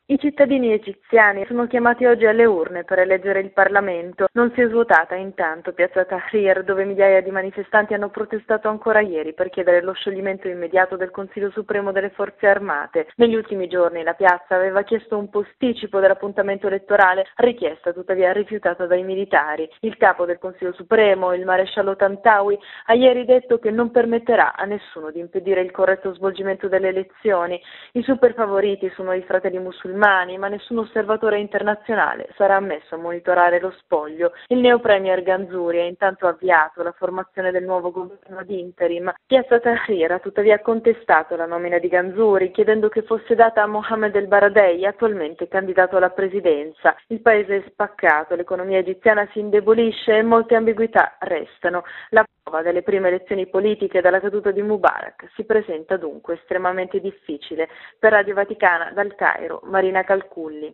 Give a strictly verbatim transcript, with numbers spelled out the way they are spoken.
I cittadini egiziani sono chiamati oggi alle urne per eleggere il Parlamento. Non si è svuotata intanto piazza Tahrir, dove migliaia di manifestanti hanno protestato ancora ieri per chiedere lo scioglimento immediato del Consiglio Supremo delle Forze Armate. Negli ultimi giorni la piazza aveva chiesto un posticipo dell'appuntamento elettorale, richiesta tuttavia rifiutata dai militari. Il capo del Consiglio Supremo, il maresciallo Tantawi, ha ieri detto che non permetterà a nessuno di impedire il corretto svolgimento delle elezioni. I super favoriti sono i fratelli musulmani, ma nessun osservatore internazionale sarà ammesso a monitorare lo spoglio. Il neo premier Ganzuri ha intanto avviato la formazione del nuovo governo ad interim. Piazza Tahrir ha tuttavia contestato la nomina di Ganzuri, chiedendo che fosse data a Mohamed El Baradei, attualmente candidato alla presidenza. Il paese è spaccato, l'economia egiziana si indebolisce e molte ambiguità restano. La prova delle prime elezioni politiche dalla caduta di Mubarak si presenta dunque estremamente difficile. Per Radio Vaticana, dal Cairo, Marina Calculli.